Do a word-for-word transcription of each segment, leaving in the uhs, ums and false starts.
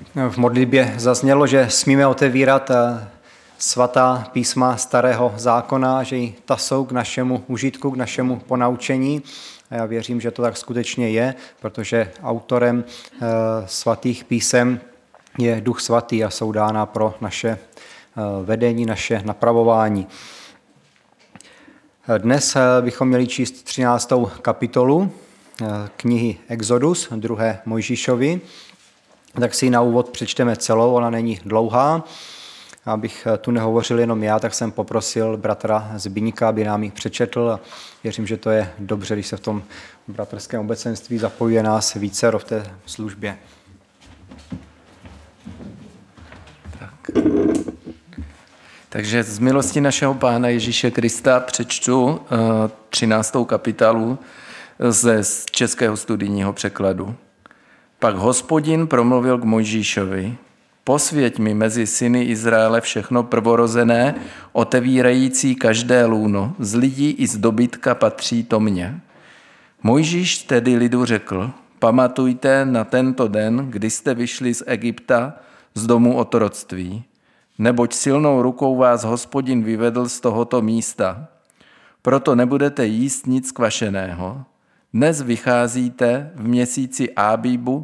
V modlitbě zaznělo, že smíme otevírat svatá písma Starého zákona, že i ta jsou k našemu užitku, k našemu ponaučení. A já věřím, že to tak skutečně je, protože autorem svatých písem je Duch Svatý a jsou dána pro naše vedení, naše napravování. Dnes bychom měli číst třináctou kapitolu knihy Exodus, druhé Mojžíšovi. Tak si ji na úvod přečteme celou, ona není dlouhá. Abych tu nehovořil jenom já, tak jsem poprosil bratra Zbyňka, aby nám ji přečetl. A věřím, že to je dobře, když se v tom bratrském obecenství zapojuje nás vícero v té službě. Tak. Takže z milosti našeho Pána Ježíše Krista přečtu třináctou kapitolu ze českého studijního překladu. Pak Hospodin promluvil k Mojžíšovi: Posvěť mi mezi syny Izraele všechno prvorozené, otevírající každé lůno. Z lidí i z dobytka patří to mně. Mojžíš tedy lidu řekl: Pamatujte na tento den, kdy jste vyšli z Egypta, z domu otroctví. Neboť silnou rukou vás Hospodin vyvedl z tohoto místa. Proto nebudete jíst nic kvašeného. Dnes vycházíte v měsíci Ábíbu,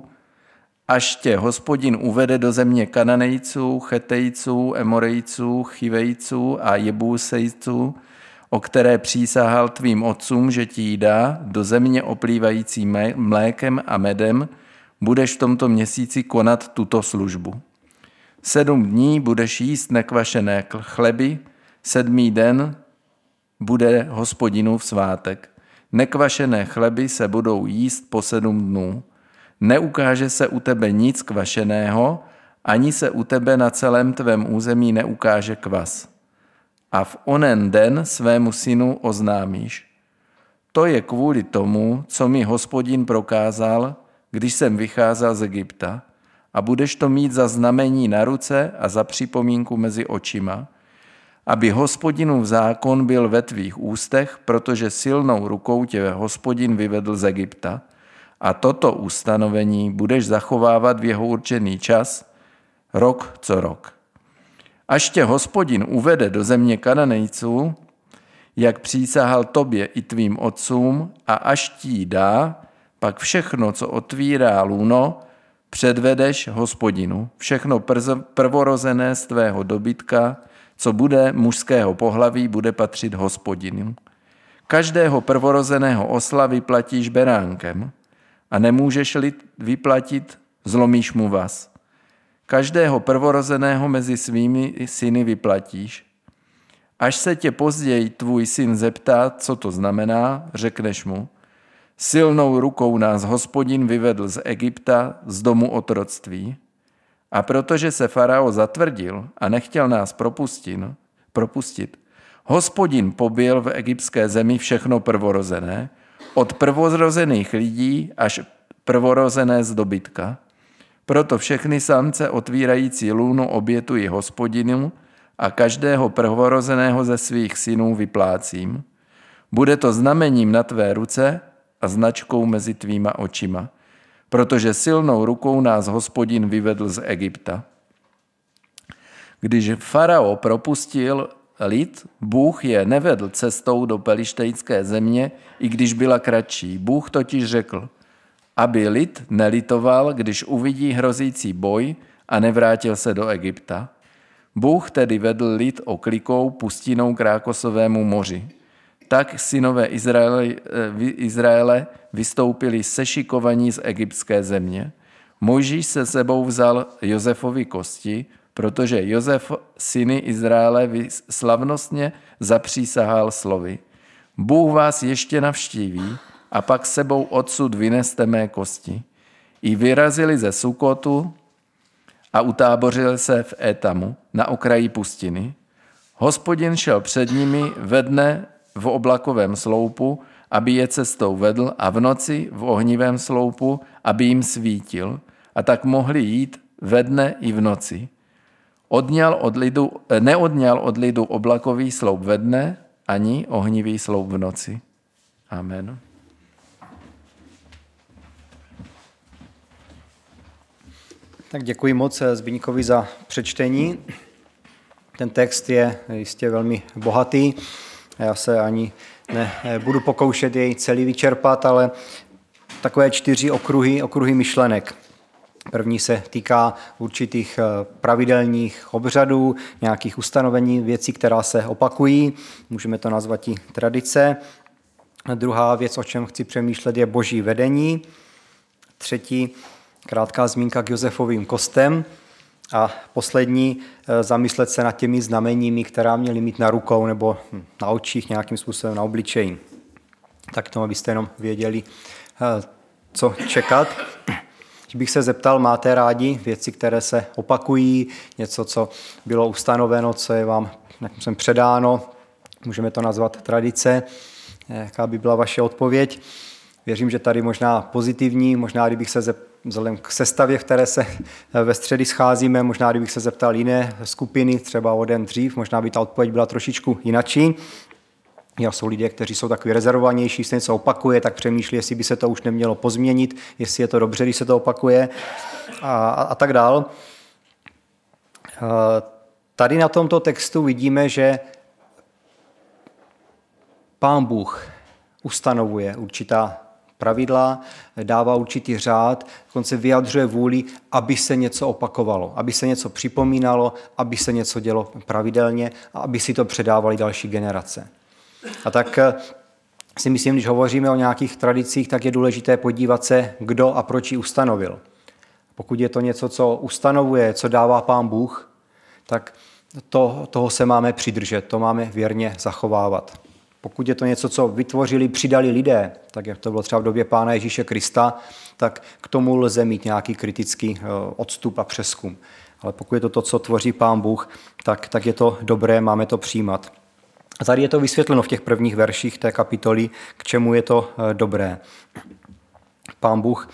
až tě Hospodin uvede do země Kananejců, Chetejců, Emorejců, Chivejců a Jebusejců, o které přísahal tvým otcům, že ti ji dá, do země oplývající mlékem a medem, budeš v tomto měsíci konat tuto službu. Sedm dní budeš jíst nekvašené chleby, sedmý den bude Hospodinův svátek. Nekvašené chleby se budou jíst po sedm dnů. Neukáže se u tebe nic kvašeného, ani se u tebe na celém tvém území neukáže kvas. A v onen den svému synu oznámíš: To je kvůli tomu, co mi Hospodin prokázal, když jsem vycházel z Egypta. A budeš to mít za znamení na ruce a za připomínku mezi očima, aby Hospodinův zákon byl ve tvých ústech, protože silnou rukou tě Hospodin vyvedl z Egypta. A toto ustanovení budeš zachovávat v jeho určený čas, rok co rok. Až tě Hospodin uvede do země Kananejců, jak přísahal tobě i tvým otcům, a až ti ji dá, pak všechno, co otvírá lůno, předvedeš Hospodinu. Všechno prvorozené z tvého dobytka, co bude mužského pohlaví, bude patřit Hospodinu. Každého prvorozeného osla vyplatíš beránkem, a nemůžeš-li vyplatit, zlomíš mu vaz. Každého prvorozeného mezi svými syny vyplatíš. Až se tě později tvůj syn zeptá, co to znamená, řekneš mu: Silnou rukou nás Hospodin vyvedl z Egypta, z domu otroctví. A protože se farao zatvrdil a nechtěl nás propustit, propustit, Hospodin pobil v egyptské zemi všechno prvorozené, od prvorozených lidí až prvorozené z dobytka. Proto všechny samce otvírající lůno obětuji Hospodinu a každého prvorozeného ze svých synů vyplácím. Bude to znamením na tvé ruce a značkou mezi tvýma očima, protože silnou rukou nás Hospodin vyvedl z Egypta. Když farao propustil lid, Bůh je nevedl cestou do pelištejské země, i když byla kratší. Bůh totiž řekl, aby lid nelitoval, když uvidí hrozící boj, a nevrátil se do Egypta. Bůh tedy vedl lid oklikou pustinou k Rákosovému moři. Tak synové Izraele, Izraele vystoupili sešikovaní z egyptské země. Mojžíš se sebou vzal Josefovy kosti, protože Josef syny Izraele slavnostně zapřísahal slovy: Bůh vás ještě navštíví a pak sebou odsud vyneste mé kosti. I vyrazili ze Sukotu a utábořili se v Étamu na okraji pustiny. Hospodin šel před nimi ve dne v oblakovém sloupu, aby je cestou vedl, a v noci v ohnivém sloupu, aby jim svítil, a tak mohli jít ve dne i v noci. Odňal od lidu, neodňal od lidu oblakový sloup ve dne, ani ohnivý sloup v noci. Amen. Tak děkuji moc Zbyňkovi za přečtení. Ten text je jistě velmi bohatý. Já se ani nebudu pokoušet jej celý vyčerpat, ale takové čtyři okruhy, okruhy myšlenek. První se týká určitých pravidelných obřadů, nějakých ustanovení, věcí, která se opakují. Můžeme to nazvat i tradice. Druhá věc, o čem chci přemýšlet, je boží vedení. Třetí, krátká zmínka k Josefovým kostem. A poslední, zamyslet se nad těmi znameními, která měli mít na rukou nebo na očích, nějakým způsobem na obličeji. Tak tomu, abyste jenom věděli, co čekat. Když bych se zeptal, máte rádi věci, které se opakují, něco, co bylo ustanoveno, co je vám jsem předáno, můžeme to nazvat tradice. Jaká by byla vaše odpověď? Věřím, že tady možná pozitivní, možná kdybych se vzhledem k sestavě, v které se ve středy scházíme, možná kdybych se zeptal jiné skupiny, třeba o den dřív, možná by ta odpověď byla trošičku jinačí. Jo, jsou lidé, kteří jsou takový rezervovanější, se něco opakuje, tak přemýšlí, jestli by se to už nemělo pozměnit, jestli je to dobře, když se to opakuje a, a, a tak dál. Tady na tomto textu vidíme, že Pán Bůh ustanovuje určitá pravidla, dává určitý řád, dokonce vyjadřuje vůli, aby se něco opakovalo, aby se něco připomínalo, aby se něco dělo pravidelně a aby si to předávali další generace. A tak si myslím, když hovoříme o nějakých tradicích, tak je důležité podívat se, kdo a proč ji ustanovil. Pokud je to něco, co ustanovuje, co dává Pán Bůh, tak to, toho se máme přidržet, to máme věrně zachovávat. Pokud je to něco, co vytvořili, přidali lidé, tak jak to bylo třeba v době Pána Ježíše Krista, tak k tomu lze mít nějaký kritický odstup a přezkum. Ale pokud je to to, co tvoří Pán Bůh, tak, tak je to dobré, máme to přijímat. A tady je to vysvětleno v těch prvních verších té kapitoly, k čemu je to dobré. Pán Bůh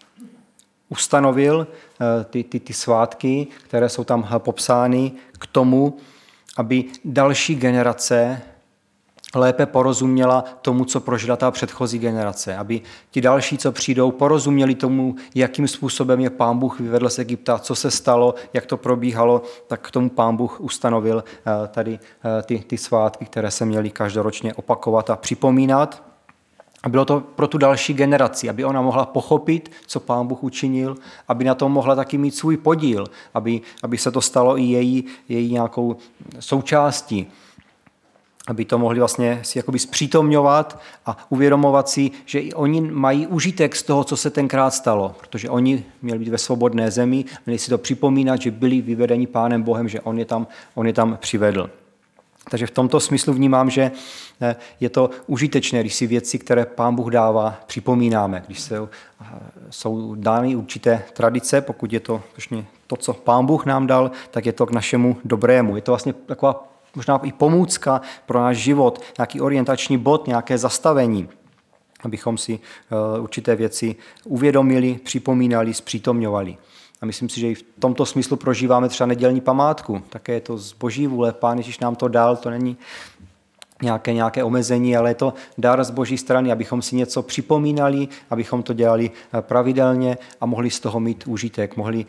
ustanovil ty, ty, ty svátky, které jsou tam popsány, k tomu, aby další generace lépe porozuměla tomu, co prožila ta předchozí generace. Aby ti další, co přijdou, porozuměli tomu, jakým způsobem je Pán Bůh vyvedl z Egypta, co se stalo, jak to probíhalo, tak k tomu Pán Bůh ustanovil tady ty, ty svátky, které se měly každoročně opakovat a připomínat. A bylo to pro tu další generaci, aby ona mohla pochopit, co Pán Bůh učinil, aby na tom mohla taky mít svůj podíl, aby, aby se to stalo i její, její nějakou součástí. Aby to mohli vlastně si jakoby zpřítomňovat a uvědomovat si, že i oni mají užitek z toho, co se tenkrát stalo, protože oni měli být ve svobodné zemi, měli si to připomínat, že byli vyvedeni Pánem Bohem, že on je tam, on je tam přivedl. Takže v tomto smyslu vnímám, že je to užitečné, když si věci, které Pán Bůh dává, připomínáme, když se, jsou dány určité tradice, pokud je to to, co Pán Bůh nám dal, tak je to k našemu dobrému. Je to vlastně taková možná i pomůcka pro náš život, nějaký orientační bod, nějaké zastavení, abychom si určité věci uvědomili, připomínali, zpřítomňovali. A myslím si, že i v tomto smyslu prožíváme třeba nedělní památku. Také je to z boží vůle, Pán Ježíš nám to dal, to není nějaké, nějaké omezení, ale je to dar z boží strany, abychom si něco připomínali, abychom to dělali pravidelně a mohli z toho mít užitek, mohli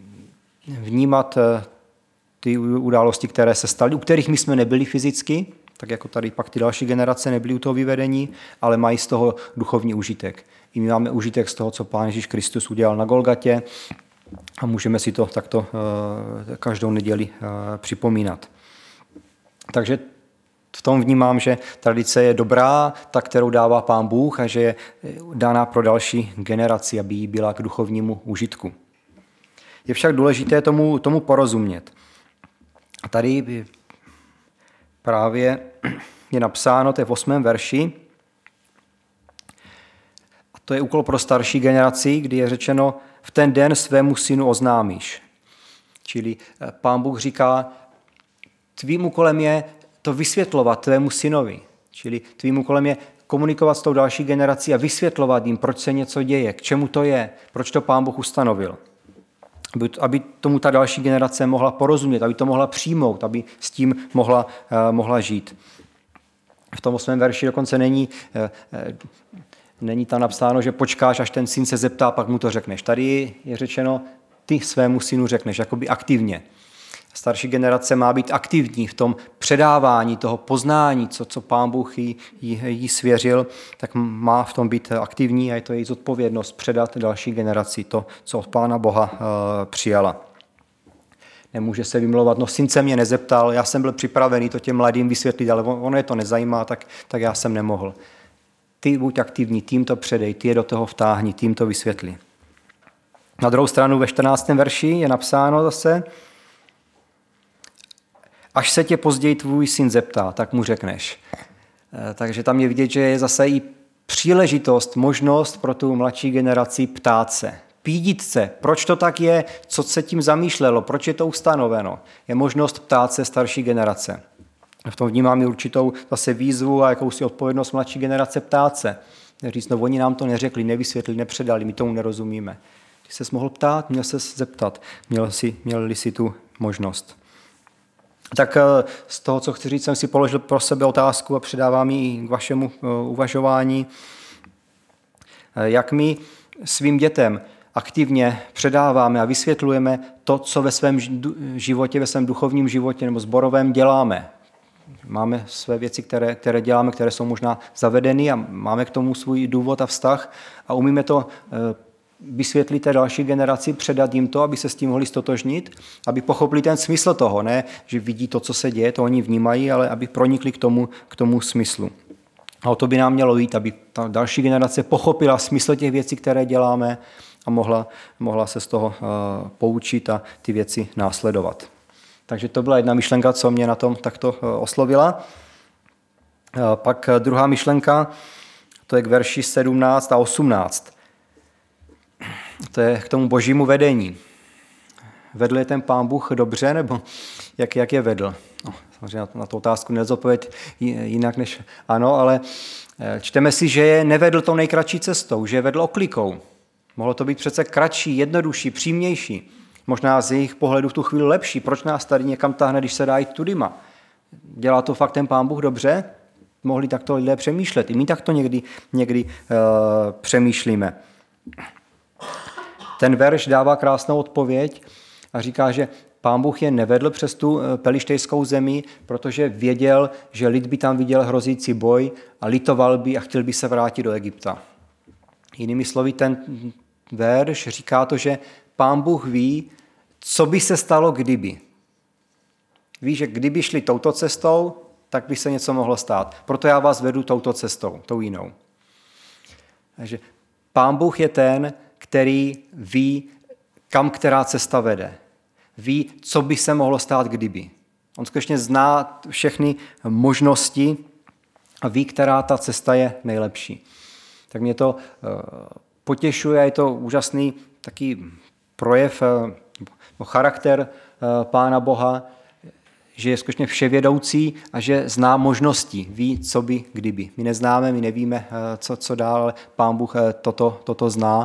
vnímat ty události, které se staly, u kterých my jsme nebyli fyzicky, tak jako tady pak ty další generace nebyly u toho vyvedení, ale mají z toho duchovní užitek. I my máme užitek z toho, co Pán Ježíš Kristus udělal na Golgatě a můžeme si to takto každou neděli připomínat. Takže v tom vnímám, že tradice je dobrá, ta, kterou dává Pán Bůh a že je dána pro další generaci, aby jí byla k duchovnímu užitku. Je však důležité tomu, tomu porozumět. A tady právě je napsáno, to je v osmém verši, a to je úkol pro starší generaci, kdy je řečeno, v ten den svému synu oznámíš. Čili Pán Bůh říká, tvým úkolem je to vysvětlovat tvému synovi. Čili tvým úkolem je komunikovat s tou další generací a vysvětlovat jim, proč se něco děje, k čemu to je, proč to Pán Bůh ustanovil. Aby tomu ta další generace mohla porozumět, aby to mohla přijmout, aby s tím mohla, mohla žít. V tom osmém verši dokonce není, není tam napsáno, že počkáš, až ten syn se zeptá, pak mu to řekneš. Tady je řečeno, ty svému synu řekneš, jakoby aktivně. Starší generace má být aktivní v tom předávání toho poznání, co, co Pán Bůh jí, jí, jí svěřil, tak má v tom být aktivní a je to její zodpovědnost předat další generaci to, co od Pána Boha uh, přijala. Nemůže se vymlouvat, no syn se mě nezeptal, já jsem byl připravený to těm mladým vysvětlit, ale ono je to nezajímá, tak, tak já jsem nemohl. Ty buď aktivní, tím to předej, ty je do toho vtáhni, tím to vysvětli. Na druhou stranu ve čtrnáctém verši je napsáno zase, až se tě později tvůj syn zeptá, tak mu řekneš. Takže tam je vidět, že je zase i příležitost, možnost pro tu mladší generaci ptát se. Pídit se, proč to tak je, co se tím zamýšlelo, proč je to ustanoveno. Je možnost ptát se starší generace. V tom vnímám i určitou zase výzvu a jakousi odpovědnost mladší generace ptát se. Říct, no oni nám to neřekli, nevysvětlili, nepředali, my tomu nerozumíme. Ty ses mohl ptát, měl ses zeptat, měl si, měli si tu možnost. Tak z toho, co chci říct, jsem si položil pro sebe otázku a předávám ji k vašemu uvažování. Jak my svým dětem aktivně předáváme a vysvětlujeme to, co ve svém životě, ve svém duchovním životě nebo sborovém děláme. Máme své věci, které, které děláme, které jsou možná zavedeny a máme k tomu svůj důvod a vztah a umíme to vysvětlit té další generaci, předat jim to, aby se s tím mohli stotožnit, aby pochopili ten smysl toho, ne, že vidí to, co se děje, to oni vnímají, ale aby pronikli k tomu, k tomu smyslu. A o to by nám mělo jít, aby ta další generace pochopila smysl těch věcí, které děláme a mohla, mohla se z toho uh, poučit a ty věci následovat. Takže to byla jedna myšlenka, co mě na tom takto uh, oslovila. Uh, pak uh, druhá myšlenka, to je k verši sedmnáct a osmnáct. To je k tomu božímu vedení. Vedl je ten Pán Bůh dobře, nebo jak, jak je vedl? No, samozřejmě na tu otázku nelze odpovědět jinak než ano, ale čteme si, že je nevedl tou nejkratší cestou, že je vedl oklikou. Mohlo to být přece kratší, jednodušší, přímější. Možná z jejich pohledu v tu chvíli lepší. Proč nás tady někam táhne, když se dá jít tudyma? Dělá to fakt ten Pán Bůh dobře? Mohli takto lidé přemýšlet. I my takto někdy, někdy uh, přemýšlíme. Ten verš dává krásnou odpověď a říká, že Pán Bůh je nevedl přes tu pelištejskou zemi, protože věděl, že lid by tam viděl hrozící boj a litoval by a chtěl by se vrátit do Egypta. Jinými slovy, ten verš říká to, že Pán Bůh ví, co by se stalo, kdyby. Ví, že kdyby šli touto cestou, tak by se něco mohlo stát. Proto já vás vedu touto cestou, tou jinou. Takže Pán Bůh je ten, který ví, kam která cesta vede. Ví, co by se mohlo stát, kdyby. On skutečně zná všechny možnosti a ví, která ta cesta je nejlepší. Tak mě to potěšuje, je to úžasný taký projev, charakter Pána Boha, že je skutečně vševědoucí a že zná možnosti, ví, co by, kdyby. My neznáme, my nevíme, co, co dál, ale Pán Bůh toto, toto zná.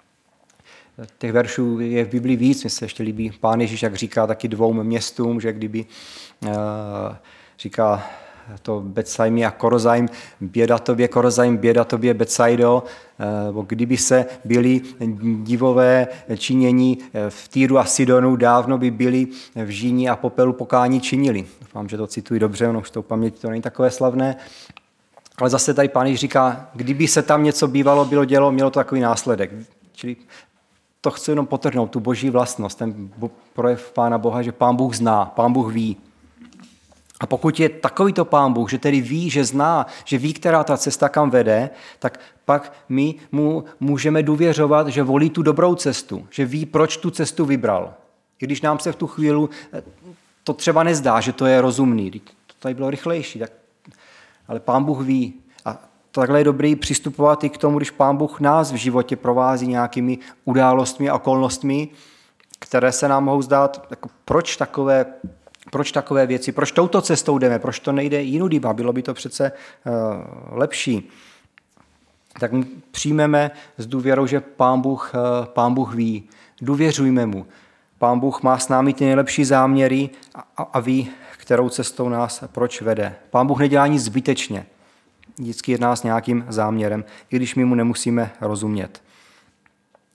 Těch veršů je v Biblii víc, mi se ještě líbí Pán Ježíš, jak říká taky dvou městům, že kdyby uh, říká to Betsajmi a Korozajm, běda tobě Korozajm, běda tobě Betsajdo, uh, kdyby se byli divové činění v Týru a Sidonu, dávno by byli v žíni a popelu pokání činili. Doufám, že to cituji dobře, ono už to paměti to není takové slavné. Ale zase tady Pán Ježíš říká, kdyby se tam něco bývalo, bylo dělo, mělo to takový následek. Čili to chci jenom potrhnout, tu boží vlastnost, ten projev Pána Boha, že Pán Bůh zná, Pán Bůh ví. A pokud je takovýto Pán Bůh, že tedy ví, že zná, že ví, která ta cesta kam vede, tak pak my mu můžeme důvěřovat, že volí tu dobrou cestu, že ví, proč tu cestu vybral. I když nám se v tu chvíli to třeba nezdá, že to je rozumný, to tady bylo rychlejší, tak, ale Pán Bůh ví. A takhle je dobrý přistupovat i k tomu, když Pán Bůh nás v životě provází nějakými událostmi a okolnostmi, které se nám mohou zdát, jako proč takové, proč takové věci, proč touto cestou jdeme, proč to nejde jinudy, bylo by to přece uh, lepší. Tak přijmeme s důvěrou, že Pán Bůh, uh, Pán Bůh ví, důvěřujme mu. Pán Bůh má s námi ty nejlepší záměry a, a, a ví, kterou cestou nás proč vede. Pán Bůh nedělá nic zbytečně. Vždycky jedná s nějakým záměrem, i když my mu nemusíme rozumět.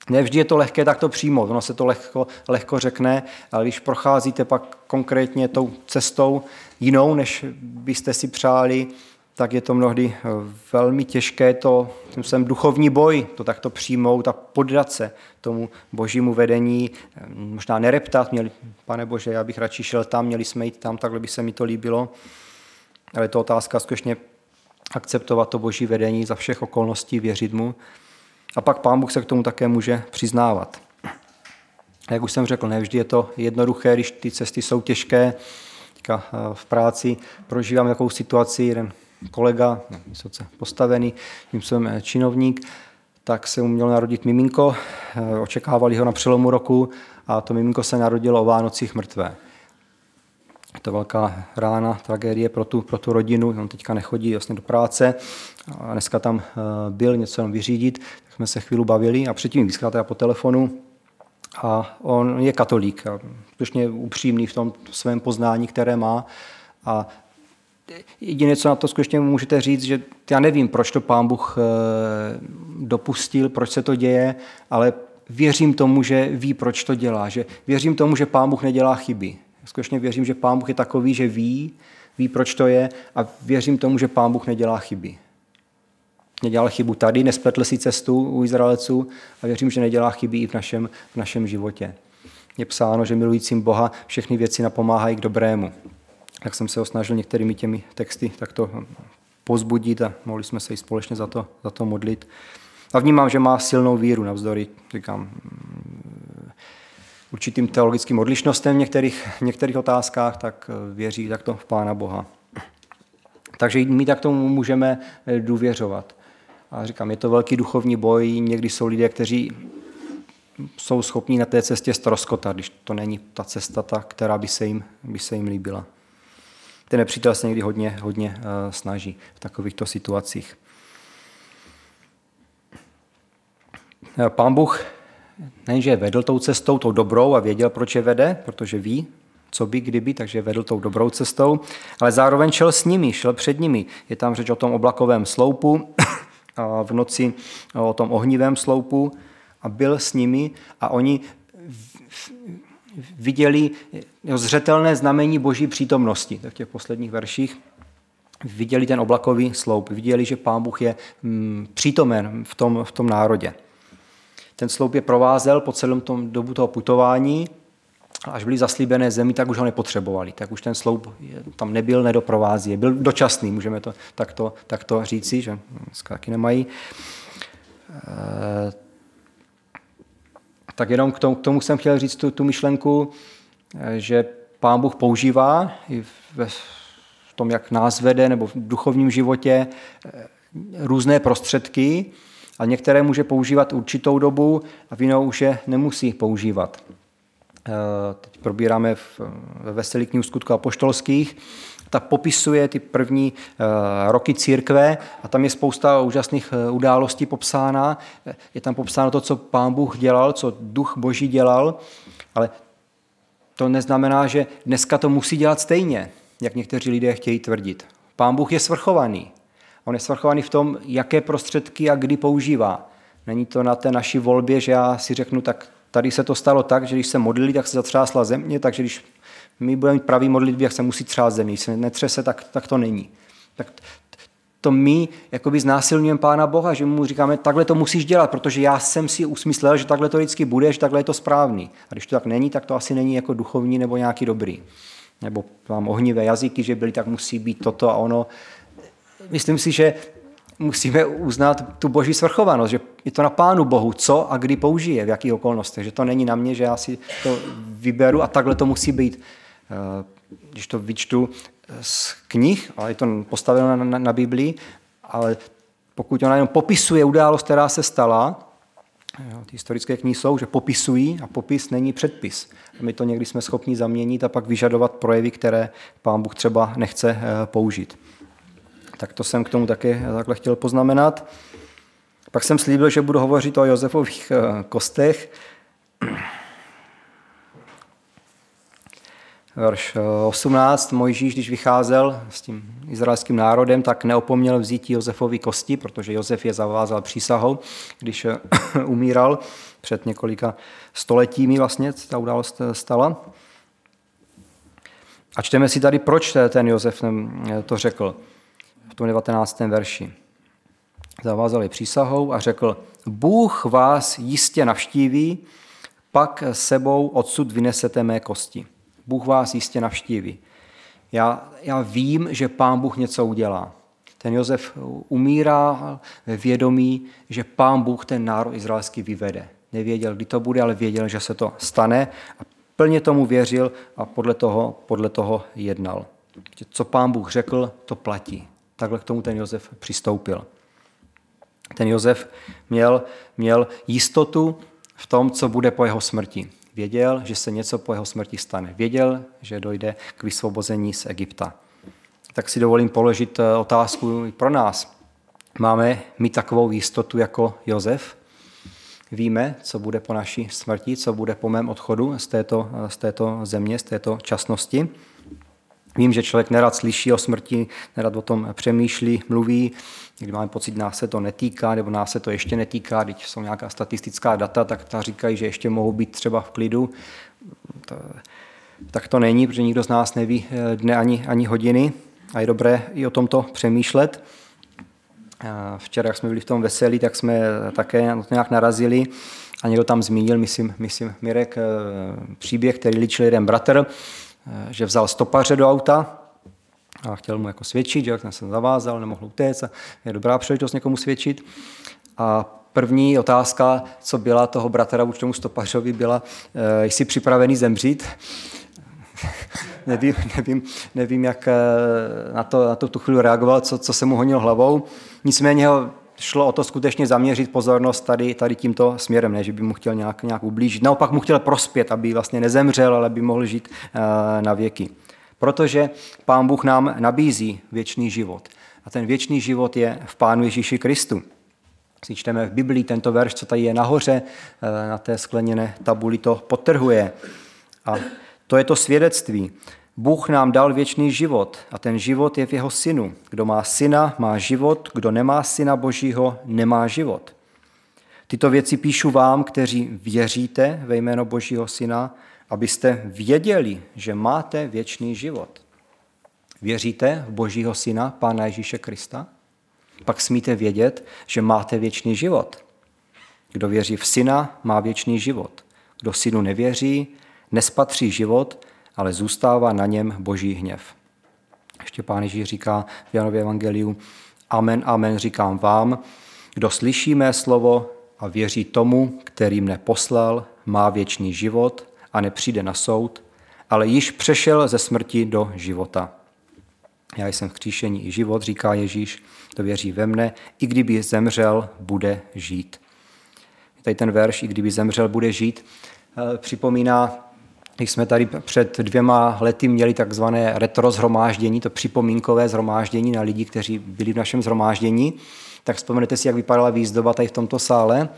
Nevždy je to lehké tak to přijmout, ono se to lehko, lehko řekne, ale když procházíte pak konkrétně tou cestou jinou, než byste si přáli, tak je to mnohdy velmi těžké, to jsem duchovní boj, to takto přijmout a poddat se tomu božímu vedení, možná nereptat, měli, pane Bože, já bych radši šel tam, měli jsme jít tam, takhle by se mi to líbilo, ale je to otázka skutečně akceptovat to boží vedení za všech okolností, věřit mu. A pak Pán Bůh se k tomu také může přiznávat. A jak už jsem řekl, nevždy je to jednoduché, když ty cesty jsou těžké. Teďka v práci prožívám takovou situaci, jeden kolega, vysoce postavený, tím jsem činovník, tak se mu mělo narodit miminko, očekávali ho na přelomu roku a to miminko se narodilo o Vánocích mrtvé. Je to velká rána, tragédie pro tu, pro tu rodinu, on teďka nechodí vlastně do práce a dneska tam byl něco jenom vyřídit, tak jsme se chvíli bavili a předtím vysklátal po telefonu a on je katolík, a skutečně upřímný v tom svém poznání, které má a jediné, co na to skutečně můžete říct, že já nevím, proč to Pán Bůh dopustil, proč se to děje, ale věřím tomu, že ví, proč to dělá, že věřím tomu, že Pán Bůh nedělá chyby. Skutečně věřím, že Pán Bůh je takový, že ví, ví, proč to je a věřím tomu, že Pán Bůh nedělá chyby. Nedělal chybu tady, nespletl si cestu u Izraelců a věřím, že nedělá chyby i v našem, v našem životě. Je psáno, že milujícím Boha všechny věci napomáhají k dobrému. Tak jsem se ho snažil některými těmi texty takto pozbudit a mohli jsme se i společně za to, za to modlit. A vnímám, že má silnou víru navzdory, říkám, určitým teologickým odlišnostem v některých, v některých otázkách, tak věří takto v Pána Boha. Takže my tak tomu můžeme důvěřovat. A říkám, je to velký duchovní boj, někdy jsou lidé, kteří jsou schopní na té cestě ztroskotat, když to není ta cesta, ta, která by se jim, by se jim líbila. Ten nepřítel se někdy hodně, hodně uh, snaží v takovýchto situacích. Pán Bůh nejenže vedl tou cestou, tou dobrou a věděl, proč je vede, protože ví, co by, kdyby, takže vedl tou dobrou cestou, ale zároveň šel s nimi, šel před nimi. Je tam řeč o tom oblakovém sloupu a v noci o tom ohnivém sloupu a byl s nimi a oni viděli zřetelné znamení Boží přítomnosti. Tak v těch posledních verších viděli ten oblakový sloup, viděli, že Pán Bůh je přítomen v tom, v tom národě. Ten sloup je provázel po celém tom dobu toho putování, až byli zaslíbené zemi, tak už ho nepotřebovali. Tak už ten sloup tam nebyl, nedoprovází. Byl dočasný, můžeme to takto, takto říci, že dneska taky nemají. E, tak jenom k tomu, k tomu jsem chtěl říct tu, tu myšlenku, že Pán Bůh používá i v tom, jak nás vede, nebo v duchovním životě různé prostředky, a některé může používat určitou dobu a v jinou už je nemusí používat. Teď probíráme ve Veselí knihu Skutků apoštolských. Ta popisuje ty první roky církve a tam je spousta úžasných událostí popsána. Je tam popsáno to, co Pán Bůh dělal, co Duch Boží dělal, ale to neznamená, že dneska to musí dělat stejně, jak někteří lidé chtějí tvrdit. Pán Bůh je svrchovaný. On je svrchovaný v tom, jaké prostředky a kdy používá. Není to na té naší volbě, že já si řeknu, tak tady se to stalo tak, že když se modlili, tak se zatřásla země, takže když my budeme mít pravý modlitby, jak se musí třást země. Když se netřese, tak, tak to není. Tak to my jakoby znásilňujeme Pána Boha, že mu říkáme, takhle to musíš dělat, protože já jsem si usmyslel, že takhle to vždycky bude, že takhle je to správný. A když to tak není, tak to asi není jako duchovní nebo nějaký dobrý. Nebo mám ohnivé jazyky, že byli, tak musí být toto a ono. Myslím si, že musíme uznat tu Boží svrchovanost, že je to na Pánu Bohu, co a kdy použije, v jakých okolnostech, že to není na mě, že já si to vyberu a takhle to musí být. Když to vyčtu z knih, ale je to postaveno na, na, na Biblii, ale pokud ona jenom popisuje událost, která se stala, jo, ty historické knihy jsou, že popisují a popis není předpis. A my to někdy jsme schopni zaměnit a pak vyžadovat projevy, které Pán Bůh třeba nechce použít. Tak to jsem k tomu také takhle chtěl poznamenat. Pak jsem slíbil, že budu hovořit o Josefových kostech. Verš osmnáct. Mojžíš, když vycházel s tím izraelským národem, tak neopomněl vzít Josefovi kosti, protože Josef je zavázal přísahou, když umíral před několika stoletími vlastně ta událost stala. A čteme si tady, proč ten Josef to řekl v tom devatenáctém verši. Zavázal je přísahou a řekl, Bůh vás jistě navštíví, pak sebou odsud vynesete mé kosti. Bůh vás jistě navštíví. Já, já vím, že Pán Bůh něco udělá. Ten Josef umírá ve vědomí, že Pán Bůh ten národ izraelský vyvede. Nevěděl, kdy to bude, ale věděl, že se to stane a plně tomu věřil a podle toho, podle toho jednal. Co Pán Bůh řekl, to platí. Takhle k tomu ten Josef přistoupil. Ten Josef měl, měl jistotu v tom, co bude po jeho smrti. Věděl, že se něco po jeho smrti stane. Věděl, že dojde k vysvobození z Egypta. Tak si dovolím položit otázku i pro nás. Máme mít takovou jistotu jako Josef? Víme, co bude po naší smrti, co bude po mém odchodu z této, z této země, z této časnosti. Vím, že člověk nerad slyší o smrti, nerad o tom přemýšlí, mluví. Když máme pocit, nás se to netýká, nebo nás se to ještě netýká, když jsou nějaká statistická data, tak ta říkají, že ještě mohou být třeba v klidu. Tak to není, protože nikdo z nás neví dne ani, ani hodiny a je dobré i o tomto přemýšlet. Včera, jak jsme byli v tom veselí, tak jsme také na to nějak narazili a někdo tam zmínil, myslím, myslím Mirek, příběh, který líčil jeden bratr, že vzal stopaře do auta a chtěl mu jako svědčit, že ten se zavázal, nemohl utéct a je dobrá příležitost někomu svědčit. A první otázka, co byla toho bratra vůči tomu stopařovi, byla, jsi připravený zemřít? nevím, nevím, nevím, jak na to, na to tu chvíli reagoval, co, co se mu honil hlavou. Nicméně šlo o to skutečně zaměřit pozornost tady, tady tímto směrem, ne, že by mu chtěl nějak, nějak ublížit. Naopak mu chtěl prospět, aby vlastně nezemřel, ale aby mohl žít na věky. Protože Pán Bůh nám nabízí věčný život. A ten věčný život je v Pánu Ježíši Kristu. Si čteme v Biblii tento verš, co tady je nahoře, na té skleněné tabuli to podtrhuje. A to je to svědectví. Bůh nám dal věčný život a ten život je v jeho synu. Kdo má syna, má život, kdo nemá syna Božího, nemá život. Tyto věci píšu vám, kteří věříte ve jméno Božího syna, abyste věděli, že máte věčný život. Věříte v Božího syna, Pána Ježíše Krista? Pak smíte vědět, že máte věčný život. Kdo věří v syna, má věčný život. Kdo synu nevěří, nespatří život, ale zůstává na něm Boží hněv. Ještě Pán Ježíš říká v Janově evangeliu, amen, amen, říkám vám, kdo slyší mé slovo a věří tomu, který mne poslal, má věčný život a nepřijde na soud, ale již přešel ze smrti do života. Já jsem vzkříšení i život, říká Ježíš, kdo věří ve mne, i kdyby zemřel, bude žít. Tady ten verš, i kdyby zemřel, bude žít, připomíná, když jsme tady před dvěma lety měli takzvané retro shromáždění, to připomínkové shromáždění na lidi, kteří byli v našem shromáždění, tak vzpomenete si, jak vypadala výzdoba tady v tomto sále.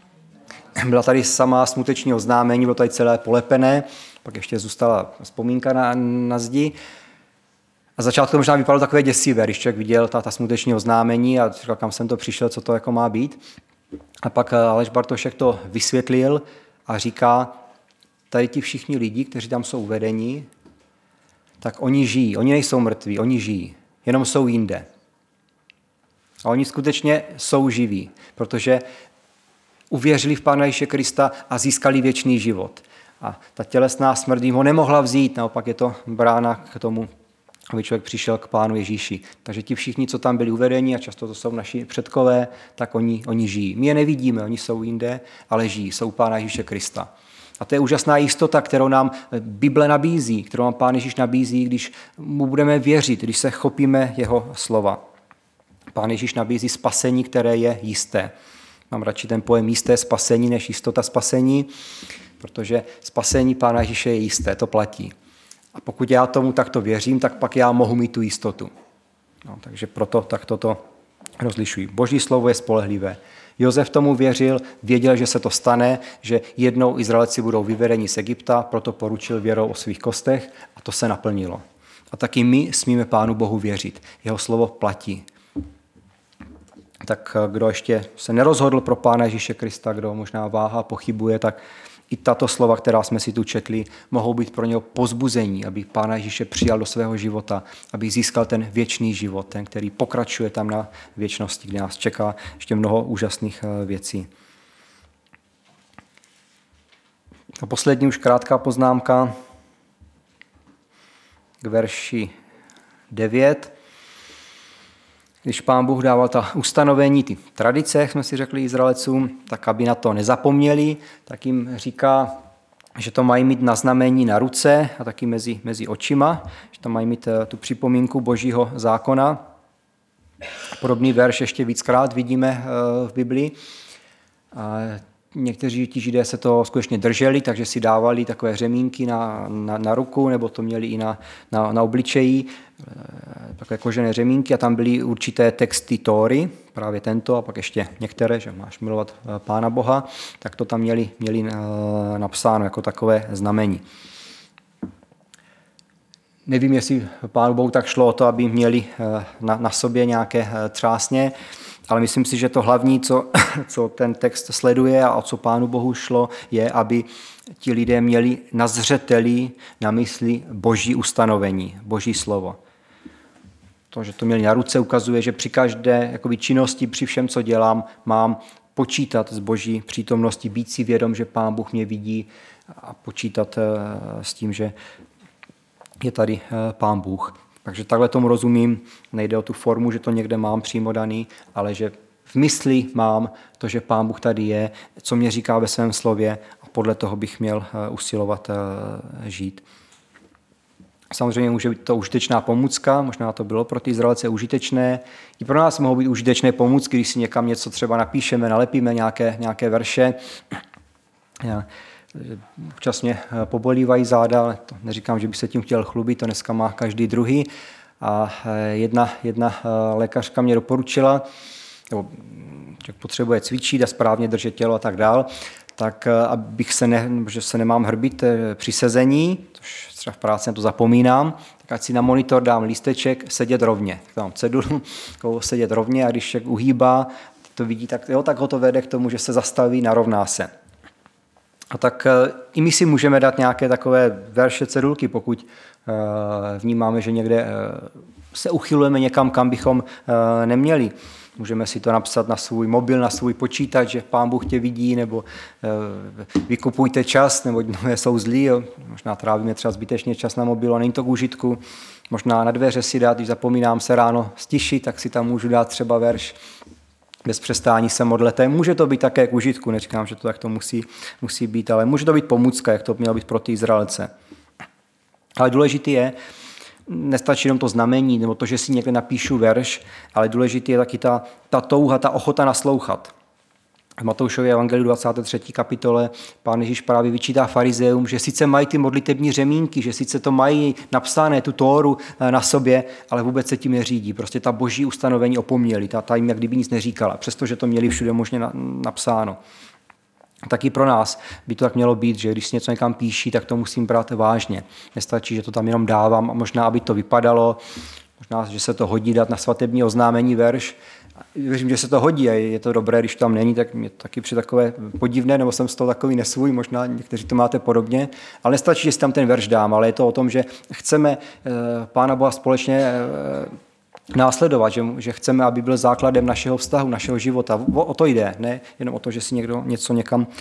Byla tady samá smuteční oznámení, bylo tady celé polepené, pak ještě zůstala vzpomínka na, na zdi. A začátku to možná vypadalo takové děsivé, když člověk viděl ta, ta smuteční oznámení a říkal, kam jsem to přišel, co to jako má být. A pak Aleš Bartošek to vysvětlil a říká, tady ti všichni lidi, kteří tam jsou uvedeni, tak oni žijí, oni nejsou mrtví, oni žijí, jenom jsou jinde. A oni skutečně jsou živí, protože uvěřili v Pána Ježíše Krista a získali věčný život. A ta tělesná smrt jim ho nemohla vzít, naopak je to brána k tomu, aby člověk přišel k Pánu Ježíši. Takže ti všichni, co tam byli uvedeni, a často to jsou naši předkové, tak oni, oni žijí. My je nevidíme, oni jsou jinde, ale žijí, jsou Pána Ježíše Krista. A to je úžasná jistota, kterou nám Bible nabízí, kterou nám Pán Ježíš nabízí, když mu budeme věřit, když se chopíme jeho slova. Pán Ježíš nabízí spasení, které je jisté. Mám radši ten pojem jisté spasení, než jistota spasení, protože spasení Pána Ježíše je jisté, to platí. A pokud já tomu takto věřím, tak pak já mohu mít tu jistotu. No, takže proto takto to rozlišují. Boží slovo je spolehlivé. Josef tomu věřil, věděl, že se to stane, že jednou Izraelci budou vyvedeni z Egypta, proto poručil věrou o svých kostech a to se naplnilo. A taky my smíme Pánu Bohu věřit. Jeho slovo platí. Tak kdo ještě se nerozhodl pro Pána Ježíše Krista, kdo možná váhá, pochybuje, tak i tato slova, která jsme si tu četli, mohou být pro něho pozbuzení, aby Pána Ježíše přijal do svého života, aby získal ten věčný život, ten, který pokračuje tam na věčnosti, kde nás čeká ještě mnoho úžasných věcí. A poslední už krátká poznámka k verši devět. Když Pán Bůh dával ta ustanovení, ty tradice, jak jsme si řekli Izraelcům, tak aby na to nezapomněli, tak jim říká, že to mají mít na znamení na ruce a taky mezi, mezi očima, že to mají mít tu připomínku Božího zákona. Podobný verš ještě víckrát vidíme v Biblii. A někteří ti Židé se to skutečně drželi, takže si dávali takové řemínky na, na, na ruku, nebo to měli i na, na, na obličeji, takové kožené řemínky a tam byly určité texty Tóry, právě tento a pak ještě některé, že máš milovat Pána Boha, tak to tam měli, měli napsáno jako takové znamení. Nevím, jestli Pánu Bohu tak šlo o to, aby měli na, na sobě nějaké třásně, ale myslím si, že to hlavní, co, co ten text sleduje a o co Pánu Bohu šlo, je, aby ti lidé měli na zřeteli, na mysli Boží ustanovení, Boží slovo. To, že to měli na ruce, ukazuje, že při každé jakoby, činnosti, při všem, co dělám, mám počítat s Boží přítomností, být si vědom, že Pán Bůh mě vidí a počítat s tím, že je tady Pán Bůh. Takže takhle tomu rozumím, nejde o tu formu, že to někde mám přímo daný, ale že v mysli mám to, že Pán Bůh tady je, co mě říká ve svém slově a podle toho bych měl usilovat žít. Samozřejmě může být to užitečná pomůcka, možná to bylo pro ty Izraelce užitečné. I pro nás mohou být užitečné pomůcky, když si někam něco třeba napíšeme, nalepíme nějaké, nějaké verše. Já, občas mě pobolívají záda, ale to neříkám, že by se tím chtěl chlubit, to dneska má každý druhý. A jedna, jedna lékařka mě doporučila, nebo jak potřebuje cvičit a správně držet tělo a tak dál, tak abych se, ne, že se nemám hrbit při sezení, což třeba v práci to zapomínám, tak ať si na monitor dám lísteček sedět rovně. Tak tam cedulu, sedět rovně a když člověk uhýbá, to vidí, tak, jo, tak ho to vede k tomu, že se zastaví, narovná se. A tak i my si můžeme dát nějaké takové verše, cedulky, pokud vnímáme, že někde se uchylujeme někam, kam bychom neměli. Můžeme si to napsat na svůj mobil, na svůj počítač, že Pán Bůh tě vidí, nebo vykupujte čas, nebo jsou zlí. Jo. Možná trávíme třeba zbytečně čas na mobilu a není to k užitku. Možná na dveře si dát, když zapomínám se ráno stišit, tak si tam můžu dát třeba verš. Bez přestání se modlete. Může to být také k užitku, neříkám, že to tak to musí, musí být, ale může to být pomůcka, jak to mělo být pro ty Izraelce. Ale důležitý je, nestačí jenom to znamení, nebo to, že si někde napíšu verš, ale důležitý je taky ta, ta touha, ta ochota naslouchat. V Matoušově evangeliu dvacáté třetí kapitole Pán Ježíš právě vyčítá farizeum, že sice mají ty modlitební řemínky, že sice to mají napsané, tu Tóru na sobě, ale vůbec se tím neřídí. Prostě ta boží ustanovení opomněli, ta, ta jim jak kdyby nic neříkala, přestože to měli všude možně napsáno. Taky pro nás by to tak mělo být, že když si něco někam píší, tak to musím brát vážně. Nestačí, že to tam jenom dávám a možná, aby to vypadalo, možná, že se to hodí dát na svatební oznámení verš. Věřím, že se to hodí a je to dobré, když to tam není, tak mě to taky při takové podivné, nebo jsem z toho takový nesvůj, možná někteří to máte podobně, ale nestačí, že si tam ten verš dám, ale je to o tom, že chceme Pána Boha společně následovat, že, že chceme, aby byl základem našeho vztahu, našeho života. O, o to jde, ne jenom o to, že si někdo něco někam uh,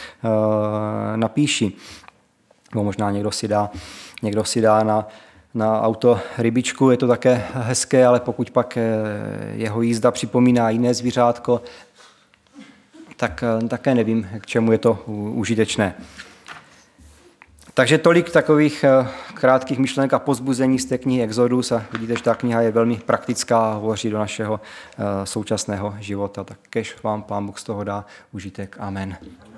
napíší. Nebo možná někdo si dá, někdo si dá na, na auto rybičku, je to také hezké, ale pokud pak jeho jízda připomíná jiné zvířátko, tak také nevím, k čemu je to užitečné. Takže tolik takových krátkých myšlenek a povzbuzení z té knihy Exodus a vidíte, že ta kniha je velmi praktická a hovoří do našeho současného života. Tak kež vám Pán Bůh z toho dá užitek. Amen.